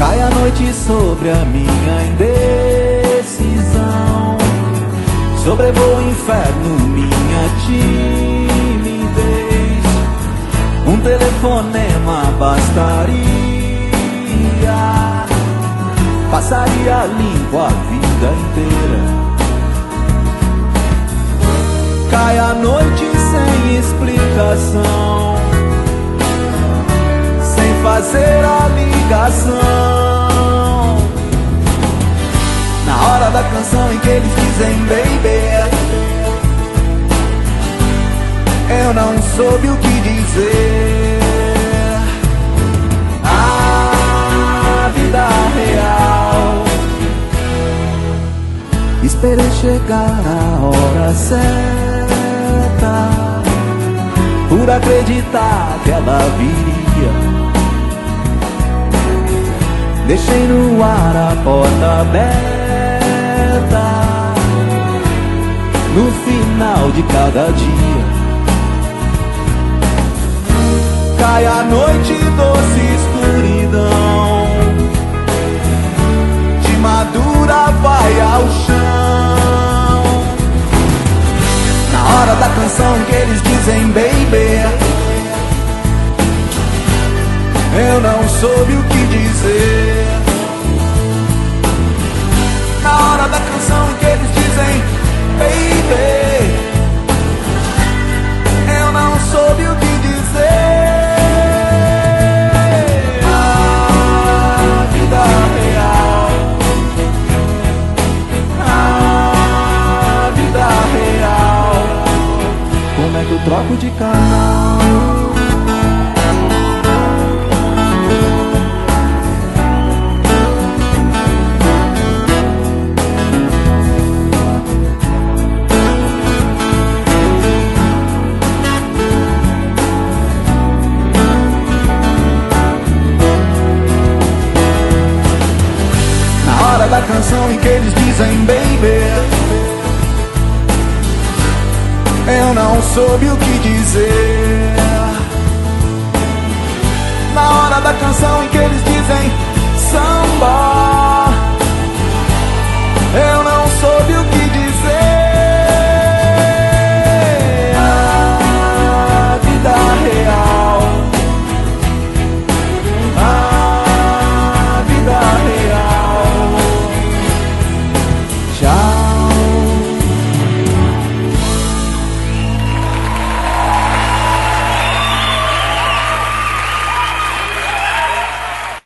Cai a noite sobre a minha indecisão, sobrevoo o inferno, minha timidez. Um telefonema bastaria, passaria limpo a vida inteira. Cai a noite sem explicação, sem fazer a ligação. Na hora da canção em que eles dizem baby, eu não soube o que dizer. A vida real, esperei chegar a hora certa, por acreditar que ela viria. Deixei no ar a porta aberta, no final de cada dia. Cai a noite, doce escuridão, de madura vai ao chão. Na hora da canção que eles dizem baby, eu não soube o que dizer. Na hora da canção em que eles dizem baby, eu não soube o que dizer. A vida real, a vida real, como é que eu troco de canal? Da canção em que eles dizem baby, eu não soube o que dizer. Na hora da canção em que eles dizem samba,